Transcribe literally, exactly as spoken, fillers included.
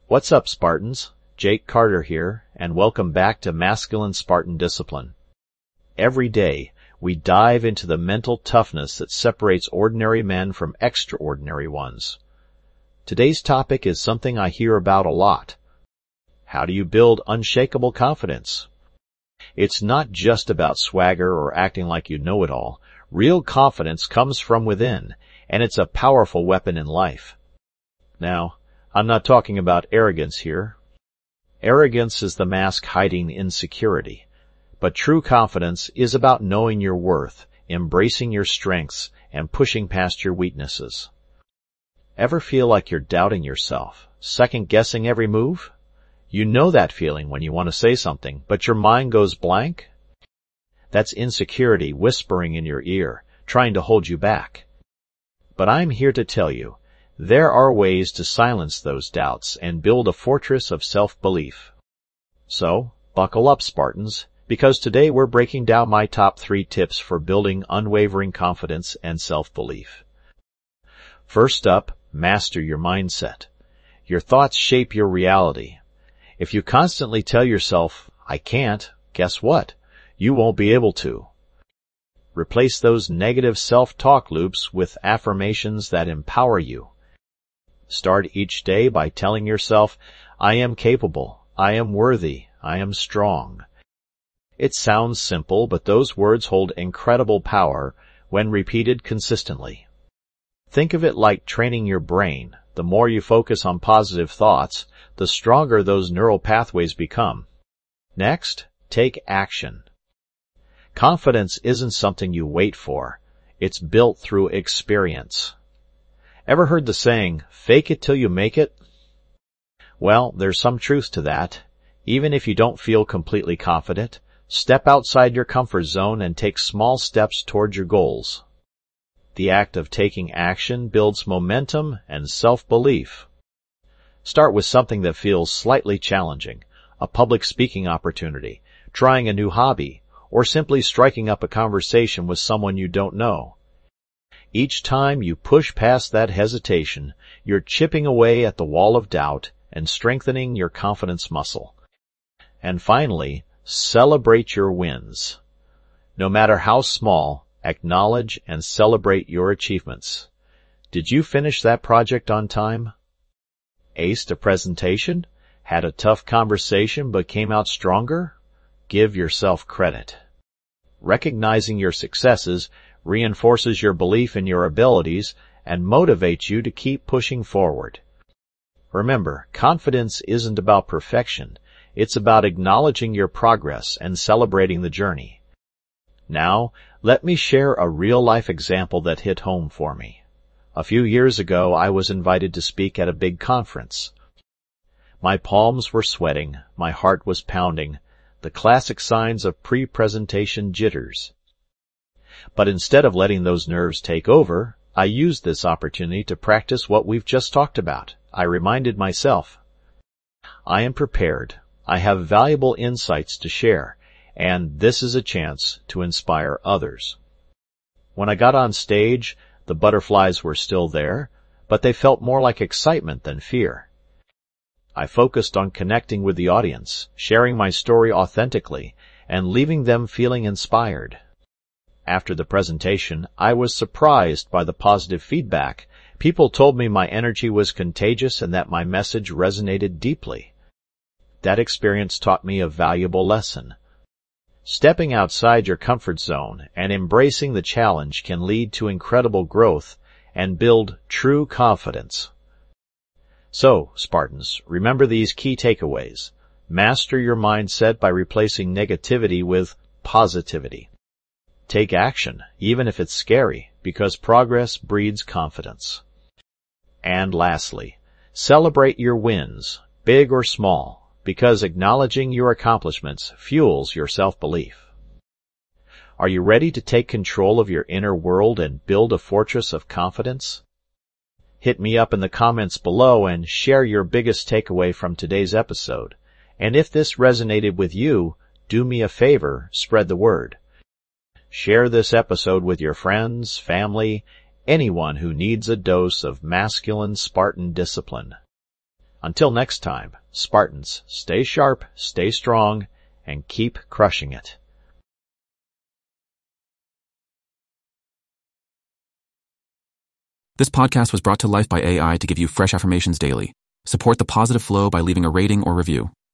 What's up, Spartans? Jake Carter here, and welcome back to Masculine Spartan Discipline. Every day, we dive into the mental toughness that separates ordinary men from extraordinary ones. Today's topic is something I hear about a lot. How do you build unshakable confidence? It's not just about swagger or acting like you know it all. Real confidence comes from within, and it's a powerful weapon in life. Now, I'm not talking about arrogance here. Arrogance is the mask hiding insecurity. But true confidence is about knowing your worth, embracing your strengths, and pushing past your weaknesses. Ever feel like you're doubting yourself, second-guessing every move? You know that feeling when you want to say something, but your mind goes blank? That's insecurity whispering in your ear, trying to hold you back. But I'm here to tell you, there are ways to silence those doubts and build a fortress of self-belief. So, buckle up, Spartans, because today we're breaking down my top three tips for building unwavering confidence and self-belief. First up, master your mindset. Your thoughts shape your reality. If you constantly tell yourself, I can't, guess what? You won't be able to. Replace those negative self-talk loops with affirmations that empower you. Start each day by telling yourself, I am capable, I am worthy, I am strong. It sounds simple, but those words hold incredible power when repeated consistently. Think of it like training your brain. The more you focus on positive thoughts, the stronger those neural pathways become. Next, take action. Confidence isn't something you wait for. It's built through experience. Ever heard the saying, fake it till you make it? Well, there's some truth to that. Even if you don't feel completely confident, step outside your comfort zone and take small steps toward your goals. The act of taking action builds momentum and self-belief. Start with something that feels slightly challenging, a public speaking opportunity, trying a new hobby, or simply striking up a conversation with someone you don't know. Each time you push past that hesitation, you're chipping away at the wall of doubt and strengthening your confidence muscle. And finally, celebrate your wins. No matter how small, acknowledge and celebrate your achievements. Did you finish that project on time? Aced a presentation? Had a tough conversation but came out stronger? Give yourself credit. Recognizing your successes reinforces your belief in your abilities and motivates you to keep pushing forward. Remember, confidence isn't about perfection. It's about acknowledging your progress and celebrating the journey. Now, let me share a real-life example that hit home for me. A few years ago, I was invited to speak at a big conference. My palms were sweating, my heart was pounding, the classic signs of pre-presentation jitters. But instead of letting those nerves take over, I used this opportunity to practice what we've just talked about. I reminded myself, I am prepared. I have valuable insights to share, and this is a chance to inspire others. When I got on stage, the butterflies were still there, but they felt more like excitement than fear. I focused on connecting with the audience, sharing my story authentically, and leaving them feeling inspired. After the presentation, I was surprised by the positive feedback. People told me my energy was contagious and that my message resonated deeply. That experience taught me a valuable lesson. Stepping outside your comfort zone and embracing the challenge can lead to incredible growth and build true confidence. So, Spartans, remember these key takeaways. Master your mindset by replacing negativity with positivity. Take action, even if it's scary, because progress breeds confidence. And lastly, celebrate your wins, big or small, because acknowledging your accomplishments fuels your self-belief. Are you ready to take control of your inner world and build a fortress of confidence? Hit me up in the comments below and share your biggest takeaway from today's episode. And if this resonated with you, do me a favor, spread the word. Share this episode with your friends, family, anyone who needs a dose of masculine Spartan discipline. Until next time, Spartans, stay sharp, stay strong, and keep crushing it. This podcast was brought to life by A I to give you fresh affirmations daily. Support the positive flow by leaving a rating or review.